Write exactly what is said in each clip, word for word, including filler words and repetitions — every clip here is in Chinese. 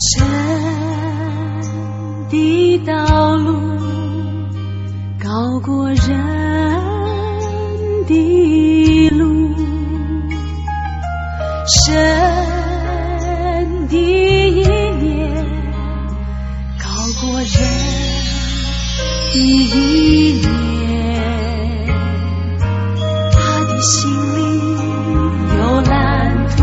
神的道路高过人的路，神的意念高过人的意念，他的心里有蓝图，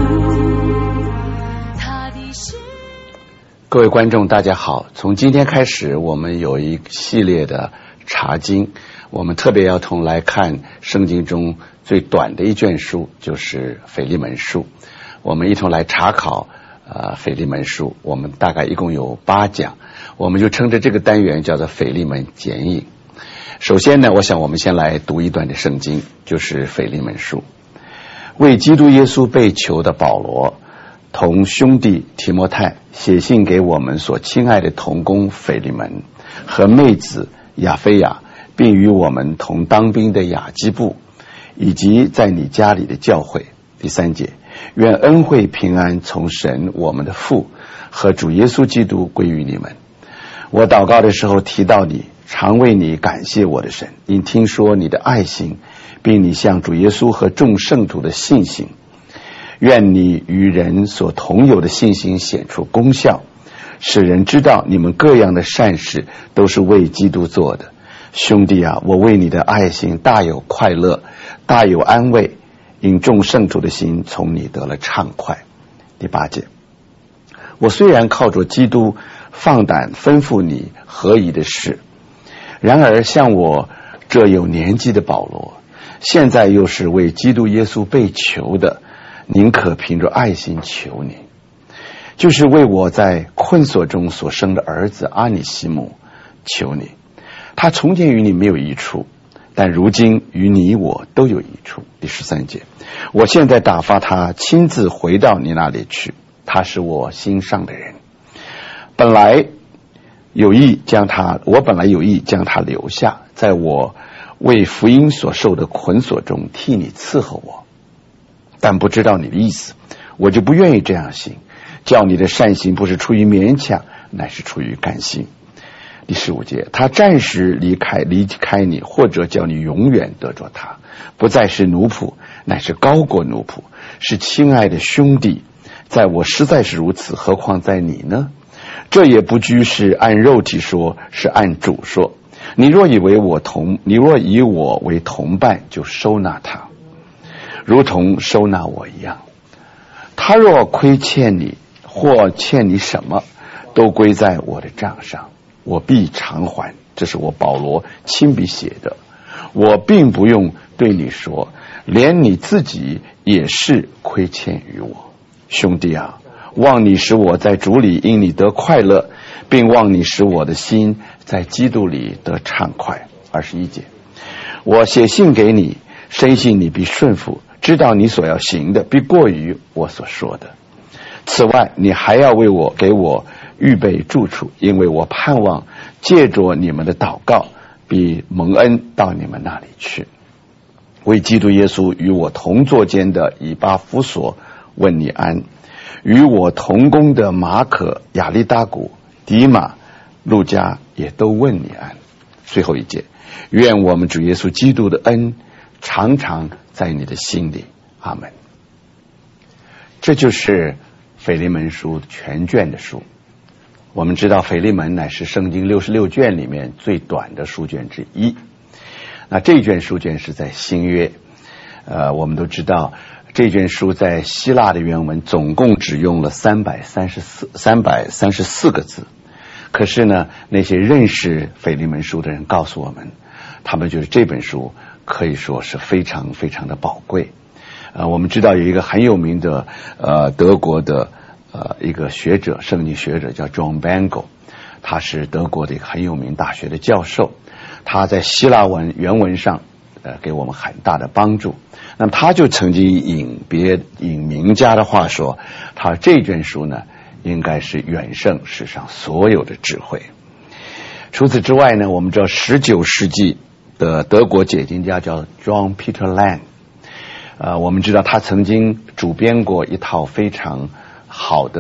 他的心。 各位观众大家好，从今天开始我们有一系列的查经，我们特别要同来看圣经中最短的一卷书，就是腓利门书。我们一同来查考呃腓利门书，我们大概一共有八讲，我们就称着这个单元叫做腓利门简引。首先呢，我想我们先来读一段的圣经，就是腓利门书。为基督耶稣被囚的保罗同兄弟提摩太写信给我们所亲爱的同工腓利门和妹子亚非亚，并与我们同当兵的雅基布，以及在你家里的教会。第三节，愿恩惠平安从神我们的父和主耶稣基督归于你们。我祷告的时候提到你，常为你感谢我的神，因听说你的爱心，并你向主耶稣和众圣徒的信心。愿你与人所同有的信心显出功效，使人知道你们各样的善事都是为基督做的。兄弟啊，我为你的爱心大有快乐，大有安慰，因众圣徒的心从你得了畅快。第八节，我虽然靠着基督放胆吩咐你合宜的事，然而像我这有年纪的保罗，现在又是为基督耶稣被囚的，宁可凭着爱心求你，就是为我在困锁中所生的儿子阿尼西姆求你。他从前与你没有益处，但如今与你我都有益处。第十三节，我现在打发他亲自回到你那里去，他是我心上的人。本来有意将他，我本来有意将他留下，在我为福音所受的捆锁中替你伺候我，但不知道你的意思，我就不愿意这样行，叫你的善行不是出于勉强，乃是出于甘心。第十五节，他暂时离开离开你，或者叫你永远得着他，不再是奴仆，乃是高过奴仆，是亲爱的兄弟。在我实在是如此，何况在你呢？这也不拘是按肉体说，是按主说。你若以为我同，你若以我为同伴，就收纳他，如同收纳我一样。他若亏欠你，或欠你什么，都归在我的账上，我必偿还。这是我保罗亲笔写的，我并不用对你说，连你自己也是亏欠于我。兄弟啊，望你使我在主里因你得快乐，并望你使我的心在基督里得畅快。二十一节，我写信给你，深信你必顺服，知道你所要行的必过于我所说的。此外，你还要为我给我预备住处，因为我盼望借着你们的祷告，必蒙恩到你们那里去。为基督耶稣与我同作监的以巴弗所问你安，与我同工的马可、亚利大古、迪马、路加也都问你安。最后一节，愿我们主耶稣基督的恩常常在你的心里。阿们。这就是腓利门书全卷的书。我们知道腓利门乃是圣经六十六卷里面最短的书卷之一。那这卷书卷是在新约，呃，我们都知道这卷书在希腊的原文总共只用了三百三十四三百三十四个字。可是呢，那些认识腓利门书的人告诉我们，他们觉得这本书可以说是非常非常的宝贵。呃，我们知道有一个很有名的呃德国的呃一个学者，圣经学者叫 John Bengel， 他是德国的一个很有名大学的教授，他在希腊文原文上呃给我们很大的帮助。那么他就曾经引别引名家的话说，他这卷书呢应该是远胜世上所有的智慧。除此之外呢，我们知道十九世纪的德国解经家叫 John Peter Lang，呃，我们知道他曾经主编过一套非常好的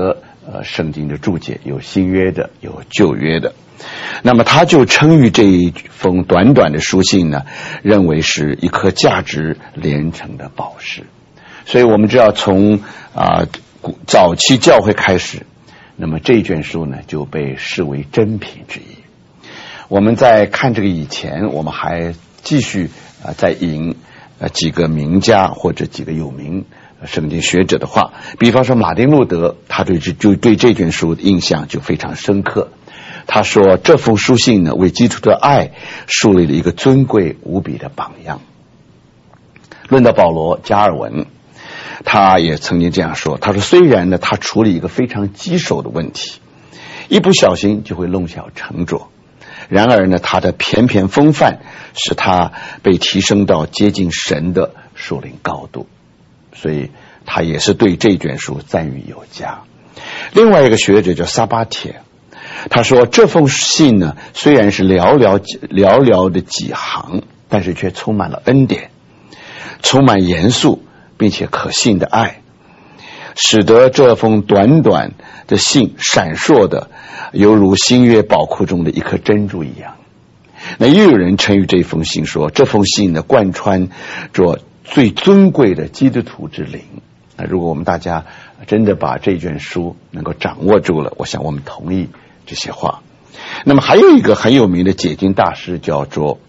呃圣经的注解，有新约的，有旧约的。那么他就称誉这一封短短的书信呢，认为是一颗价值连城的宝石。所以我们知道从啊、呃、早期教会开始，那么这卷书呢就被视为珍品之一。我们在看这个以前，我们还继续啊、呃、在引呃几个名家或者几个有名圣经学者的话，比方说马丁路德，他对这就对这卷书的印象就非常深刻。他说这封书信呢，为基督的爱树立了一个尊贵无比的榜样。论到保罗，加尔文他也曾经这样说，他说虽然呢他处理一个非常棘手的问题，一不小心就会弄巧成拙，然而呢他的翩翩风范使他被提升到接近神的属灵高度，所以他也是对这卷书赞誉有加。另外一个学者叫撒巴铁，他说这封信呢虽然是寥寥寥寥的几行，但是却充满了恩典，充满严肃并且可信的爱，使得这封短短的信闪烁的犹如新约宝库中的一颗珍珠一样。那又有人称誉这封信说，这封信呢贯穿着最尊贵的基督徒之灵。那如果我们大家真的把这卷书能够掌握住了，我想我们同意这些话。那么还有一个很有名的解经大师叫做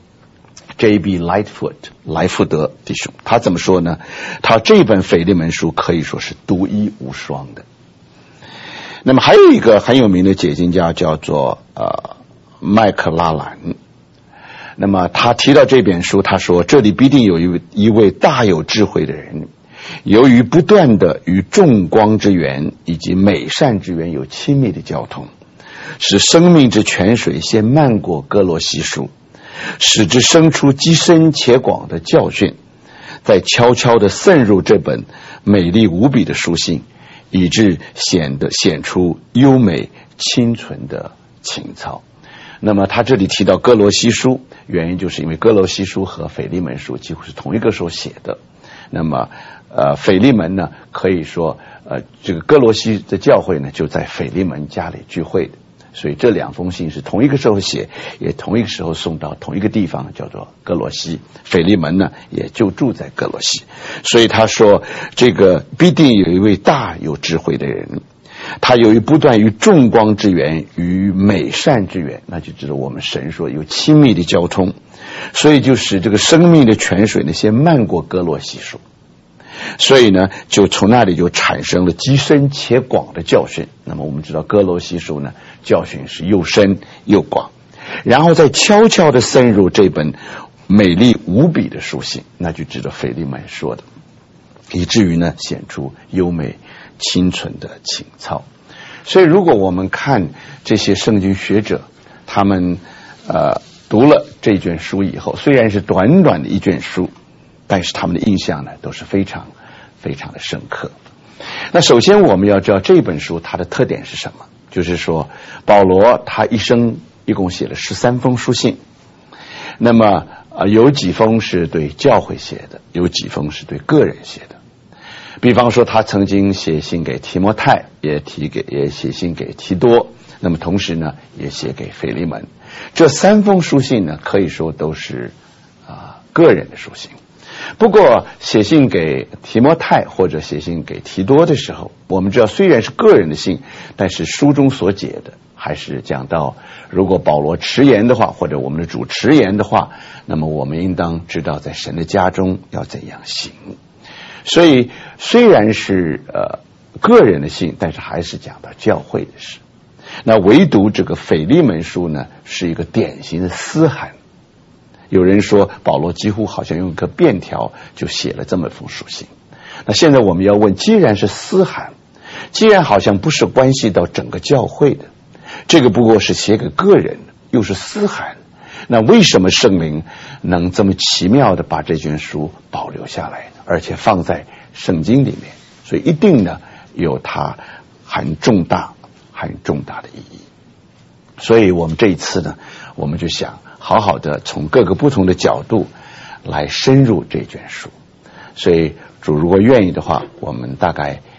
J B Lightfoot 莱福德弟兄，他怎么说呢？他这本腓利门书可以说是独一无双的。那么还有一个很有名的解经家叫做呃麦克拉兰，那么他提到这本书，他说这里必定有一位一位大有智慧的人，由于不断的与众光之源以及美善之源有亲密的交通，使生命之泉水先漫过哥罗西书，使之生出极深且广的教训，再悄悄地渗入这本美丽无比的书信，以致显得显出优美清纯的情操。那么他这里提到哥罗西书，原因就是因为哥罗西书和腓利门书几乎是同一个时候写的。那么呃，腓利门呢可以说呃，这个哥罗西的教会呢就在腓利门家里聚会的，所以这两封信是同一个时候写，也同一个时候送到同一个地方，叫做哥罗西。腓利门呢也就住在哥罗西，所以他说这个必定有一位大有智慧的人，他有一不断于众光之源与美善之源，那就知道我们神说有亲密的交通，所以就使这个生命的泉水呢先漫过哥罗西书，所以呢就从那里就产生了极深且广的教训。那么我们知道哥罗西书呢教训是又深又广，然后再悄悄地渗入这本美丽无比的书信，那就知道腓利门说的，以至于呢显出优美清纯的情操。所以如果我们看这些圣经学者，他们呃读了这卷书以后，虽然是短短的一卷书，但是他们的印象呢都是非常非常的深刻。那首先我们要知道这本书它的特点是什么，就是说保罗他一生一共写了十三封书信，那么呃有几封是对教会写的，有几封是对个人写的。比方说他曾经写信给提摩太，也提给也写信给提多，那么同时呢也写给腓利门。这三封书信呢可以说都是啊、呃、个人的书信。不过写信给提摩太或者写信给提多的时候，我们知道虽然是个人的信，但是书中所解的还是讲到，如果保罗迟延的话，或者我们的主迟延的话，那么我们应当知道在神的家中要怎样行。所以虽然是呃个人的信，但是还是讲到教会的事。那唯独这个腓利门书呢是一个典型的私函，有人说保罗几乎好像用一个便条就写了这么封书信。那现在我们要问，既然是私函，既然好像不是关系到整个教会的，这个不过是写给个人的，又是私函，那为什么圣灵能这么奇妙的把这卷书保留下来呢？而且放在圣经里面，所以一定呢有它很重大很重大的意义。所以我们这一次呢，我们就想好好的从各个不同的角度来深入这卷书。所以主如果愿意的话，我们大概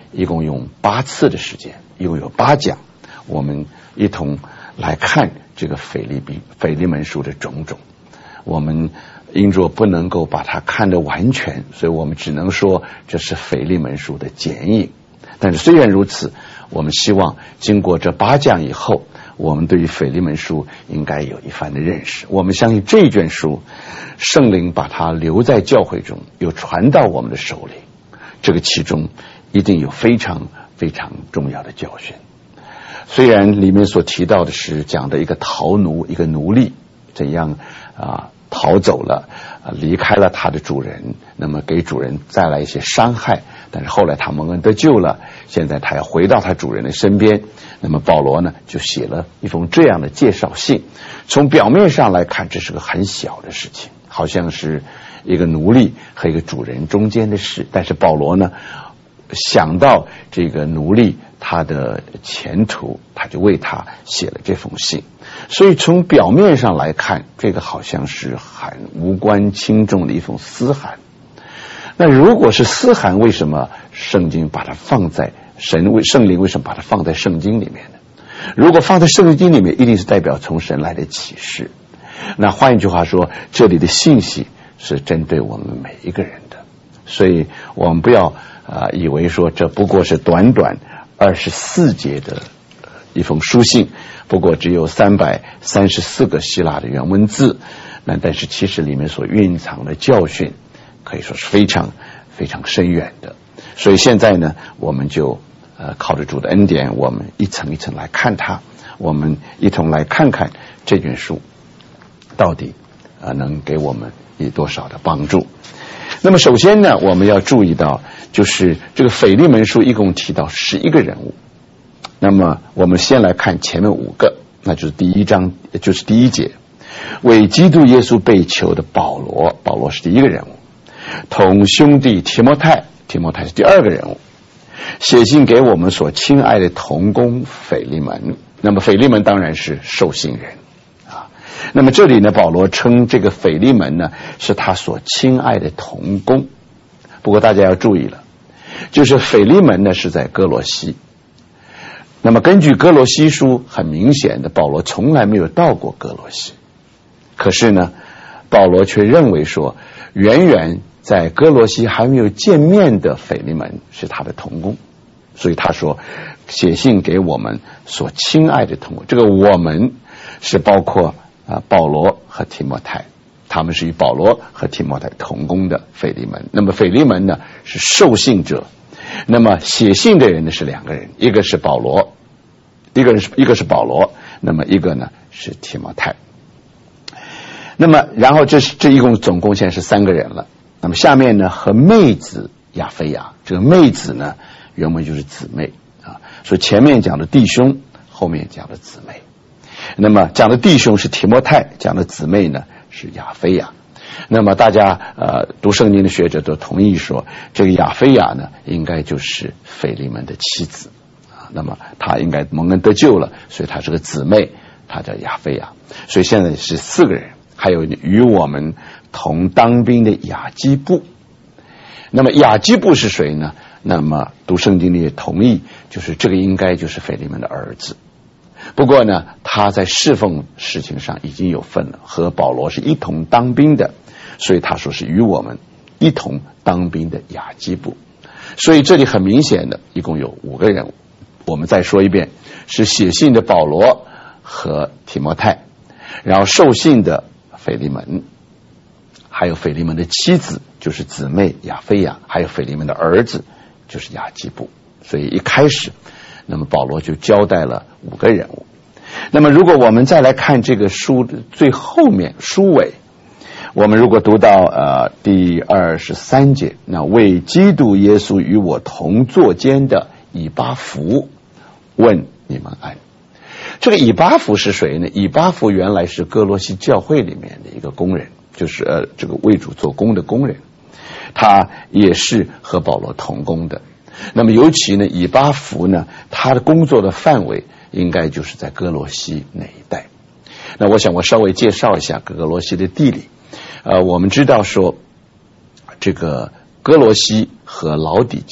一共用八次的时间，一共有八讲，我们一同来看这个腓立比腓利门书的种种。我们因着不能够把它看得完全，所以我们只能说这是腓利门书的剪影。但是虽然如此，我们希望经过这八讲以后，我们对于腓利门书应该有一番的认识。我们相信这一卷书，圣灵把它留在教会中，又传到我们的手里，这个其中一定有非常非常重要的教训。虽然里面所提到的是讲的一个逃奴，一个奴隶怎样啊逃走了，啊离开了他的主人，那么给主人带来一些伤害，但是后来他蒙恩得救了，现在他要回到他主人的身边。那么保罗呢就写了一封这样的介绍信。从表面上来看，这是个很小的事情，好像是一个奴隶和一个主人中间的事，但是保罗呢想到这个奴隶他的前途，他就为他写了这封信。所以从表面上来看，这个好像是很无关轻重的一封私函。那如果是私函，为什么圣经把它放在神为圣灵为什么把它放在圣经里面呢？如果放在圣经里面，一定是代表从神来的启示。那换一句话说，这里的信息是针对我们每一个人的。所以我们不要啊、呃，以为说这不过是短短二十四节的一封书信，不过只有三百三十四个希腊的原文字，那但是其实里面所蕴藏的教训可以说是非常非常深远的。所以现在呢，我们就呃靠着主的恩典，我们一层一层来看它，我们一同来看看这卷书到底呃能给我们以多少的帮助。那么首先呢，我们要注意到，就是这个腓利门书一共提到十一个人物。那么我们先来看前面五个，那就是第一章，就是第一节，为基督耶稣被囚的保罗，保罗是第一个人物，同兄弟提摩太，提摩太是第二个人物，写信给我们所亲爱的同工腓利门。那么腓利门当然是受信人啊。那么这里呢，保罗称这个腓利门呢是他所亲爱的同工。不过大家要注意了，就是腓利门呢是在哥罗西。那么根据哥罗西书，很明显的保罗从来没有到过哥罗西，可是呢保罗却认为说，远远在哥罗西还没有见面的腓利门是他的同工，所以他说写信给我们所亲爱的同工。这个我们是包括啊保罗和提摩太，他们是与保罗和提摩太同工的腓利门。那么腓利门呢是受信者，那么写信的人呢是两个人，一个是保罗，一个人是一个是保罗，那么一个呢是提摩太。那么然后这是这一共总共现在是三个人了。那么下面呢，和妹子亚非亚，这个妹子呢原文就是姊妹啊，所以前面讲的弟兄，后面讲的姊妹。那么讲的弟兄是提摩太，讲的姊妹呢是亚非亚。那么大家呃读圣经的学者都同意说，这个亚非亚呢应该就是腓利门的妻子啊。那么她应该蒙恩得救了，所以她是个姊妹，她叫亚非亚。所以现在是四个人，还有与我们同当兵的雅基布。那么雅基布是谁呢？那么读圣经里也同意，就是这个应该就是腓利门的儿子。不过呢，他在侍奉事情上已经有份了，和保罗是一同当兵的，所以他说是与我们一同当兵的雅基布。所以这里很明显的一共有五个人物。我们再说一遍，是写信的保罗和提摩太，然后受信的腓利门，还有腓利门的妻子就是姊妹亚非亚，还有腓利门的儿子就是雅基布。所以一开始那么保罗就交代了五个人物。那么如果我们再来看这个书的最后面书尾，我们如果读到呃第二十三节，那为基督耶稣与我同坐监的以巴弗问你们安。这个以巴弗是谁呢？以巴弗原来是哥罗西教会里面的一个工人，就是呃这个为主做工的工人，他也是和保罗同工的。那么尤其呢，以巴弗呢，他的工作的范围应该就是在哥罗西那一带。那我想我稍微介绍一下哥罗西的地理。呃，我们知道说，这个哥罗西和老底嘉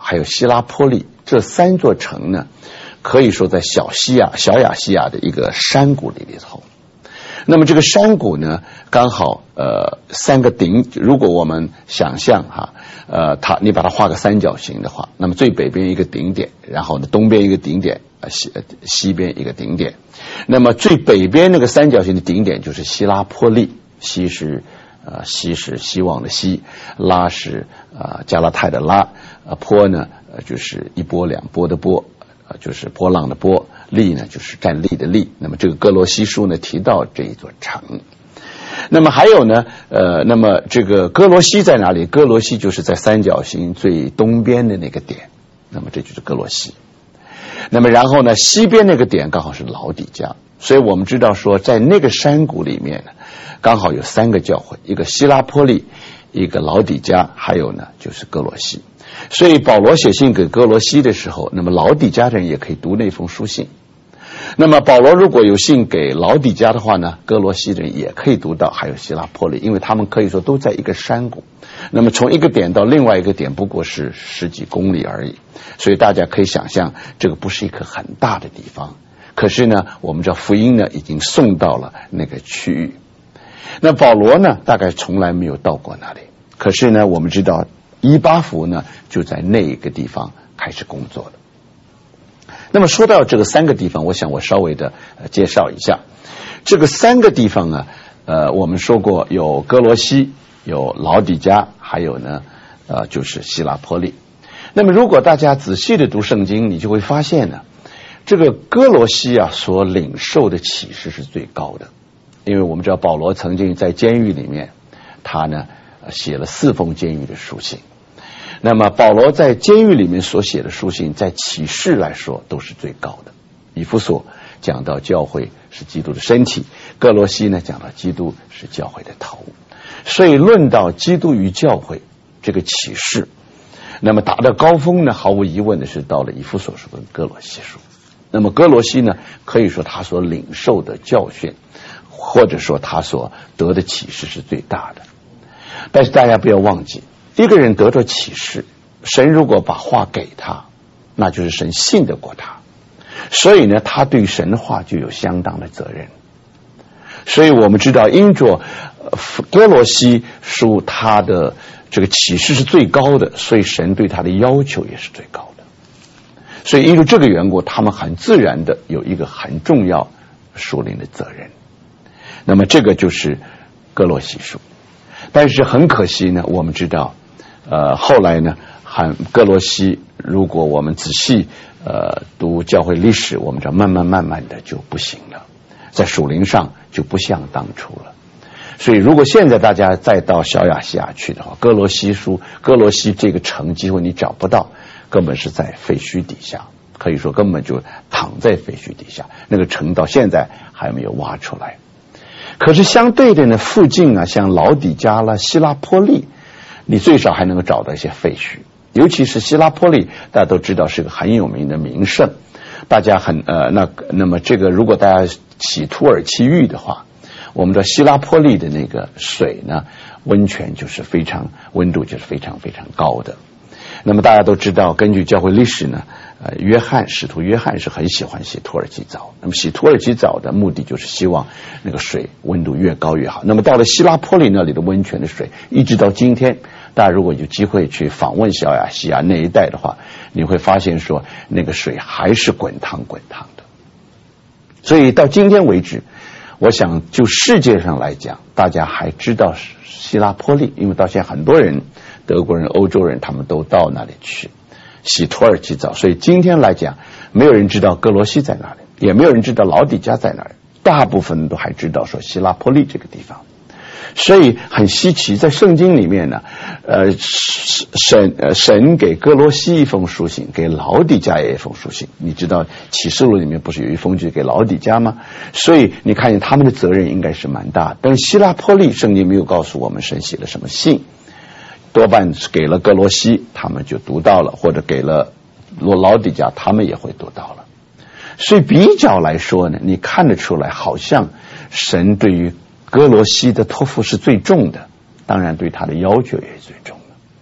还有希拉波利这三座城呢，可以说在小西亚小亚细亚的一个山谷里里头。那么这个山谷呢，刚好呃三个顶，如果我们想象哈，呃，它你把它画个三角形的话，那么最北边一个顶点，然后呢东边一个顶点，呃西西边一个顶点。那么最北边那个三角形的顶点就是希拉波利，希是呃希是希望的希，拉是呃加拉太的拉，呃波呢呃就是一波两波的波，呃就是波浪的波。利呢就是站立的立，那么这个哥罗西书呢提到这一座城。那么还有呢呃那么这个哥罗西在哪里？哥罗西就是在三角形最东边的那个点，那么这就是哥罗西。那么然后呢西边那个点刚好是老底嘉，所以我们知道说在那个山谷里面呢刚好有三个教会，一个希拉波利，一个老底嘉，还有呢就是哥罗西。所以保罗写信给哥罗西的时候，那么老底嘉人也可以读那封书信。那么保罗如果有信给老底嘉的话呢，哥罗西人也可以读到，还有希拉波利，因为他们可以说都在一个山谷。那么从一个点到另外一个点不过是十几公里而已，所以大家可以想象这个不是一个很大的地方。可是呢我们知道福音呢已经送到了那个区域。那保罗呢大概从来没有到过那里，可是呢我们知道以巴弗呢就在那一个地方开始工作了。那么说到这个三个地方，我想我稍微的、呃、介绍一下这个三个地方啊，呃，我们说过有哥罗西，有老底嘉，还有呢，呃，就是希拉波利。那么如果大家仔细的读圣经，你就会发现呢，这个哥罗西啊所领受的启示是最高的，因为我们知道保罗曾经在监狱里面，他呢写了四封监狱的书信。那么保罗在监狱里面所写的书信，在启示来说都是最高的。以弗所讲到教会是基督的身体，哥罗西呢讲到基督是教会的头。所以论到基督与教会这个启示，那么达到高峰呢，毫无疑问的是到了以弗所书跟哥罗西书。那么哥罗西呢，可以说他所领受的教训，或者说他所得的启示是最大的。但是大家不要忘记，一个人得到启示，神如果把话给他，那就是神信得过他，所以呢他对神的话就有相当的责任。所以我们知道因着哥罗西书他的这个启示是最高的，所以神对他的要求也是最高的。所以因为这个缘故，他们很自然的有一个很重要属灵的责任。那么这个就是哥罗西书。但是很可惜呢，我们知道呃，后来呢，汉哥罗西，如果我们仔细呃读教会历史，我们知道慢慢慢慢的就不行了，在属灵上就不像当初了。所以如果现在大家再到小亚细亚去的话，哥罗西书哥罗西这个城几乎你找不到，根本是在废墟底下，可以说根本就躺在废墟底下，那个城到现在还没有挖出来。可是相对的呢，附近啊，像老底嘉啦、希拉波利，你最少还能够找到一些废墟。尤其是希拉波利，大家都知道是个很有名的名胜，大家很呃那那么这个如果大家洗土耳其浴的话，我们的希拉波利的那个水呢，温泉就是非常温度就是非常非常高的。那么大家都知道，根据教会历史呢，呃，约翰使徒约翰是很喜欢洗土耳其澡。那么洗土耳其澡的目的就是希望那个水温度越高越好。那么到了希拉波利那里的温泉的水，一直到今天，大家如果有机会去访问小亚细亚那一带的话，你会发现说那个水还是滚烫滚烫的。所以到今天为止，我想就世界上来讲，大家还知道希拉波利，因为到现在很多人德国人、欧洲人他们都到那里去洗土耳其澡，所以今天来讲，没有人知道哥罗西在哪里，也没有人知道老底嘉在哪里，大部分都还知道说希拉波利这个地方。所以很稀奇，在圣经里面呢，呃，神呃神给哥罗西一封书信，给老底嘉也一封书信。你知道启示录里面不是有一封就给老底嘉吗？所以你看见他们的责任应该是蛮大的。但是希拉波利圣经没有告诉我们神写了什么信，多半是给了哥罗西，他们就读到了，或者给了老底嘉，他们也会读到了。所以比较来说呢，你看得出来，好像神对于哥罗西的托付是最重的，当然对他的要求也是最重的。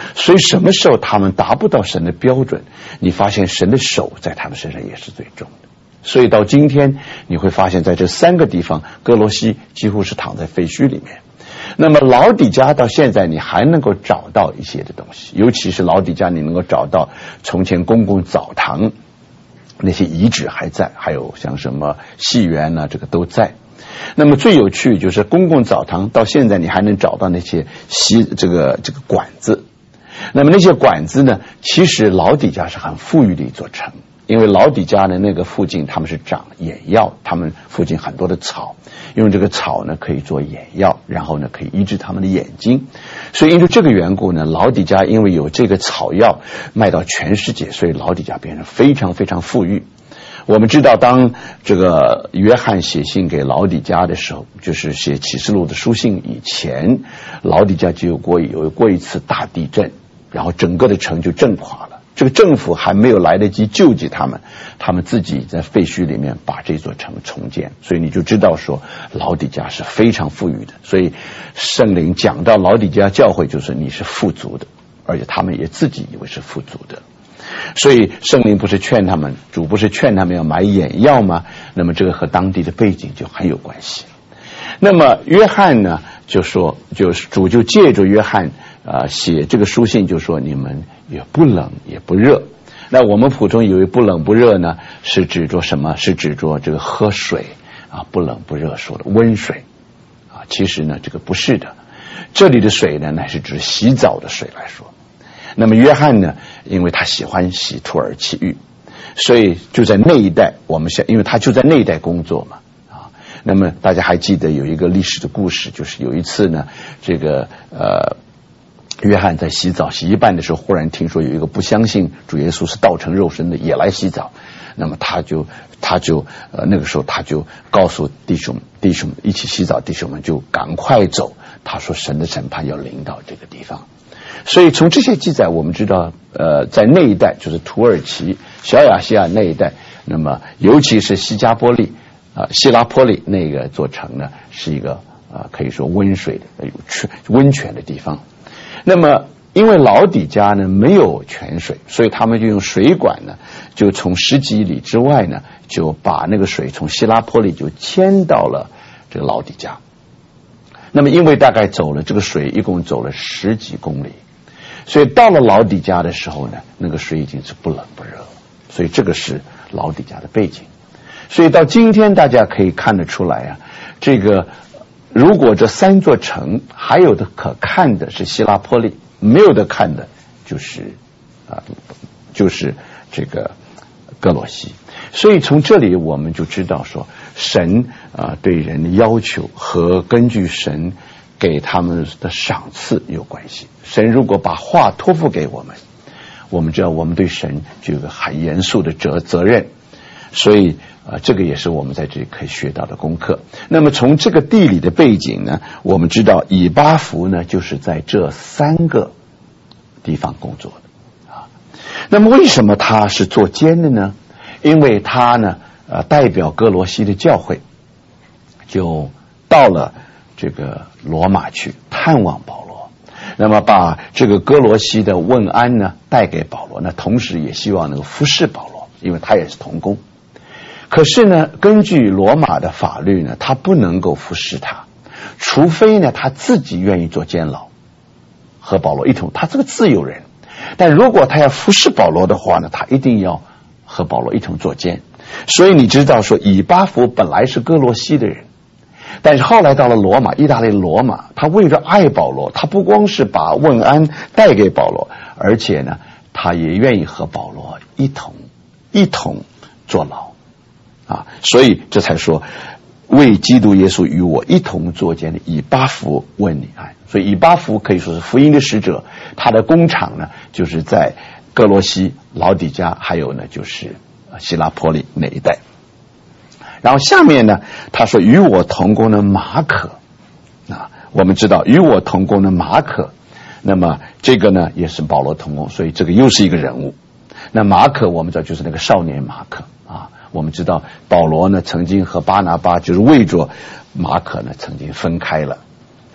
所以什么时候他们达不到神的标准，你发现神的手在他们身上也是最重的。所以到今天你会发现在这三个地方，哥罗西几乎是躺在废墟里面。那么老底嘉到现在你还能够找到一些的东西，尤其是老底嘉你能够找到从前公共澡堂那些遗址还在，还有像什么戏园呢，这个都在。那么最有趣就是公共澡堂到现在你还能找到那些吸这个这个管子。那么那些管子呢，其实老底嘉是很富裕的一座城，因为老底嘉的那个附近他们是长眼药，他们附近很多的草，用这个草呢可以做眼药，然后呢可以医治他们的眼睛。所以因为这个缘故呢，老底嘉因为有这个草药卖到全世界，所以老底嘉变成非常非常富裕。我们知道当这个约翰写信给老底嘉的时候，就是写启示录的书信以前，老底嘉就有过有过一次大地震，然后整个的城就震垮了，这个政府还没有来得及救济他们，他们自己在废墟里面把这座城重建。所以你就知道说老底嘉是非常富裕的。所以圣灵讲到老底嘉教会就是你是富足的，而且他们也自己以为是富足的。所以圣灵不是劝他们，主不是劝他们要买眼药吗？那么这个和当地的背景就很有关系。那么约翰呢就说，就是主就借着约翰啊、呃、写这个书信，就说你们也不冷也不热。那我们普通以为不冷不热呢，是指着什么？是指着这个喝水啊，不冷不热说的温水啊。其实呢，这个不是的，这里的水呢，乃是指洗澡的水来说。那么约翰呢，因为他喜欢洗土耳其浴，所以就在那一带，我们想，因为他就在那一带工作嘛，啊，那么大家还记得有一个历史的故事，就是有一次呢，这个呃，约翰在洗澡洗一半的时候，忽然听说有一个不相信主耶稣是道成肉身的也来洗澡，那么他就他就呃那个时候他就告诉弟兄弟兄一起洗澡弟兄们就赶快走，他说神的审判要临到这个地方。所以从这些记载我们知道呃，在那一带就是土耳其小亚细亚那一带，那么尤其是西加波利啊、呃、希拉波利那个座城呢，是一个啊、呃、可以说温水的有泉温泉的地方。那么因为老底嘉呢没有泉水，所以他们就用水管呢，就从十几里之外呢，就把那个水从希拉波利就迁到了这个老底嘉。那么因为大概走了这个水一共走了十几公里，所以到了老底嘉的时候呢，那个水已经是不冷不热了。所以这个是老底嘉的背景。所以到今天大家可以看得出来啊，这个如果这三座城还有的可看的是希拉波利，没有的看的就是啊，就是这个哥罗西。所以从这里我们就知道说，神啊对人的要求和根据神给他们的赏赐有关系。神如果把话托付给我们，我们知道我们对神就有个很严肃的责责任。所以啊，这个也是我们在这里可以学到的功课。那么从这个地理的背景呢，我们知道以巴弗呢就是在这三个地方工作的啊。那么为什么他是做监的呢？因为他呢呃代表哥罗西的教会，就到了这个罗马去探望保罗，那么把这个哥罗西的问安呢带给保罗，那同时也希望能够服侍保罗，因为他也是同工。可是呢，根据罗马的法律呢，他不能够服侍他，除非呢他自己愿意做监牢，和保罗一同，他是个自由人。但如果他要服侍保罗的话呢，他一定要和保罗一同做监。所以你知道说，以巴弗本来是哥罗西的人，但是后来到了罗马，意大利罗马，他为了爱保罗，他不光是把问安带给保罗，而且呢他也愿意和保罗一同一同坐牢啊。所以这才说，为基督耶稣与我一同作监的以巴弗问你安。所以以巴弗可以说是福音的使者，他的工厂呢就是在哥罗西、老底嘉，还有呢就是希拉波利那一带。然后下面呢他说与我同工的马可啊，我们知道与我同工的马可，那么这个呢也是保罗同工，所以这个又是一个人物。那马可我们知道就是那个少年马可啊，我们知道保罗呢曾经和巴拿巴就是为着马可呢曾经分开了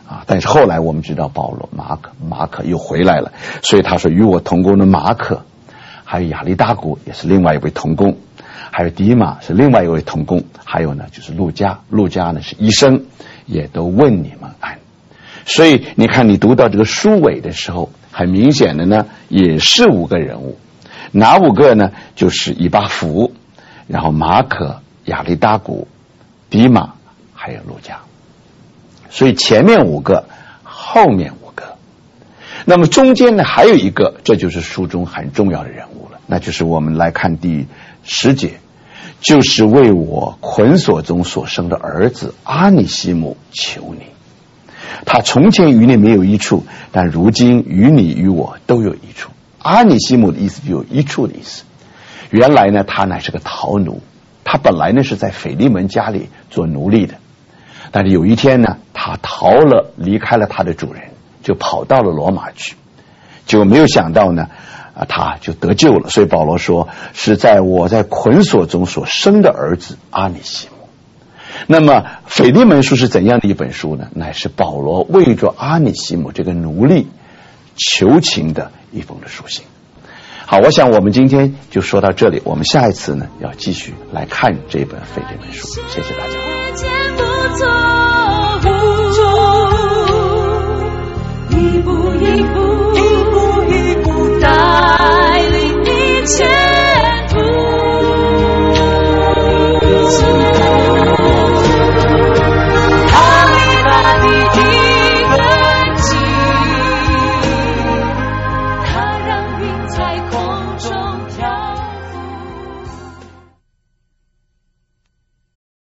啊，但是后来我们知道保罗、马可、马可又回来了，所以他说与我同工的马可，还有亚里达古也是另外一位同工，还有迪马是另外一位同工，还有呢就是路加，路加呢是医生，也都问你们安。所以你看，你读到这个书尾的时候，很明显的呢也是五个人物，哪五个呢？就是以巴弗，然后马可、亚里达古、迪马还有路加。所以前面五个，后面五个，那么中间呢还有一个，这就是书中很重要的人物了，那就是我们来看第十节，就是为我捆锁中所生的儿子阿尼西姆求你，他从前与你没有益处，但如今与你与我都有益处。阿尼西姆的意思就有益处的意思。原来呢他乃是个逃奴，他本来呢是在腓利门家里做奴隶的，但是有一天呢他逃了，离开了他的主人，就跑到了罗马去，结果没有想到呢啊，他就得救了。所以保罗说是在我在捆锁中所生的儿子阿尼西姆。那么腓利门书是怎样的一本书呢？乃是保罗为着阿尼西姆这个奴隶求情的一封的书信。好，我想我们今天就说到这里，我们下一次呢要继续来看这本腓利门书。谢谢大家。一步一步